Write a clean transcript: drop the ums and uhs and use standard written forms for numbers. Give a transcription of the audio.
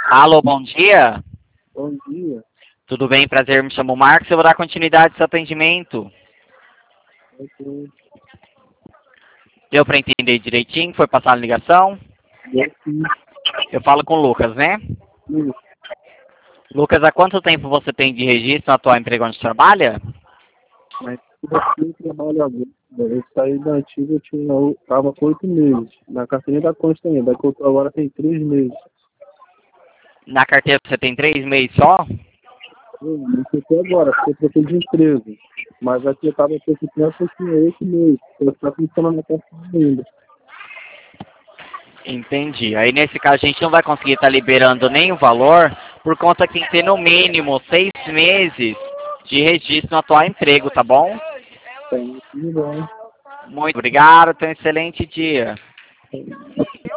Alô, bom dia. Bom dia. Tudo bem? Prazer, me chamo Marcos. Eu vou dar continuidade ao seu atendimento. Ok. Deu para entender direitinho? Foi passar a ligação? Sim. Eu falo com o Lucas, né? Isso. Lucas, há quanto tempo você tem de registro no atual emprego onde trabalha? Mas eu trabalho agora. Eu saí da antiga, eu estava com 8 meses. Na carteirinha da Consta também. Da que eu tô agora tem 3 meses. Na carteira você tem 3 meses só? Eu fiquei agora, porque eu troquei de emprego. Mas aqui eu estava com esse tempo, eu tinha 8 meses. Eu estava funcionando na carteirinha ainda. Entendi. Aí nesse caso a gente não vai conseguir estar liberando nem o valor, por conta que tem que ter no mínimo 6 meses de registro no atual emprego, tá bom? Tudo bom. Muito obrigado, tenha um excelente dia.